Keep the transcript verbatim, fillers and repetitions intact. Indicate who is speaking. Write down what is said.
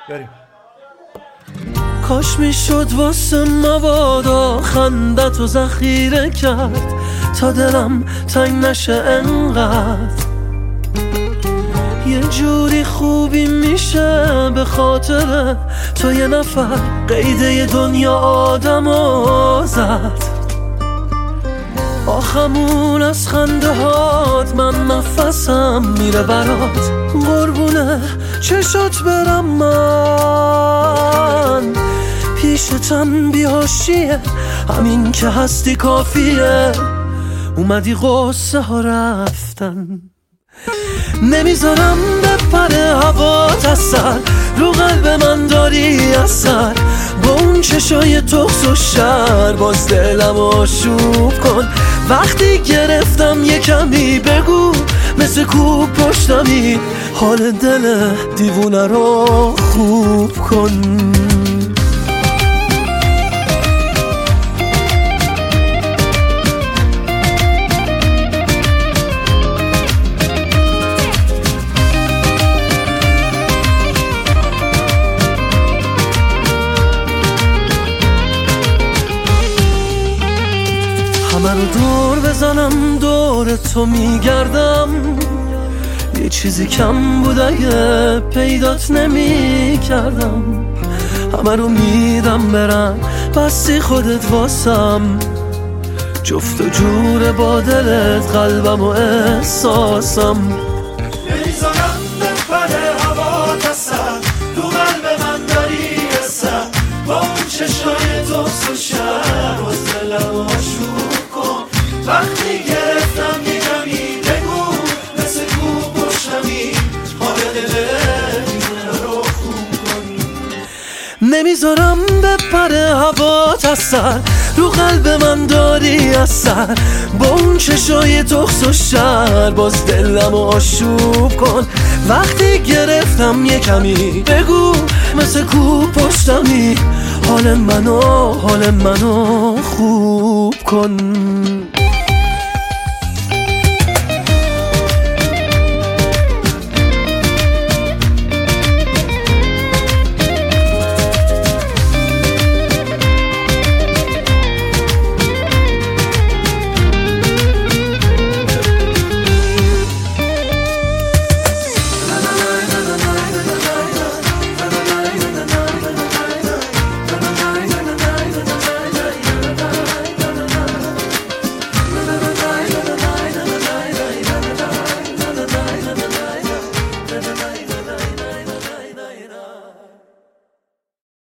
Speaker 1: بریم.
Speaker 2: کاش میشد واسه مبادا خندت و ذخیره کرد تا دلم تنگ نشه انقدر. یه جوری خوبی میشه به خاطر تو یه نفر قیده دنیا آدمو زد. آخمون از خنده هات من نفسم میره برات، قربونه چشات برم من. پیشتم بیهاشیه همین که هستی کافیه، اومدی قصه ها رفتن. نمیذارم بپره هوات از سر، رو قلب من داری اثر. با اون چشای تخس و شر باز دلم آشوب کن. وقتی گرفتم یه کمی بگو مثل کوب پشتمی، حال دل دیوونه رو خوب کن. همه رو دور بزنم دور تو میگردم، یه چیزی کم بود اگه پیدات نمی کردم. همه رو میدم برم بستی خودت واسم، جفت و جور با دلت قلبم و احساسم.
Speaker 3: نمیذارم بپره هوات از سر، تو قلب من داری اثر. با اون چشای تخس و شر باز دلم آشوب کن. وقتی گرفتم یه کمی بگو مثل کوب پشتمی، حال دل رو خوب کن.
Speaker 2: نمیذارم بپره هوات از سر، رو قلب من داری اثر. با اون چشای تخس و شر باز دلم آشوب کن. وقتی گرفتم یه کمی بگو مثل کوب پشتمی، حال منو حال منو خوب کن.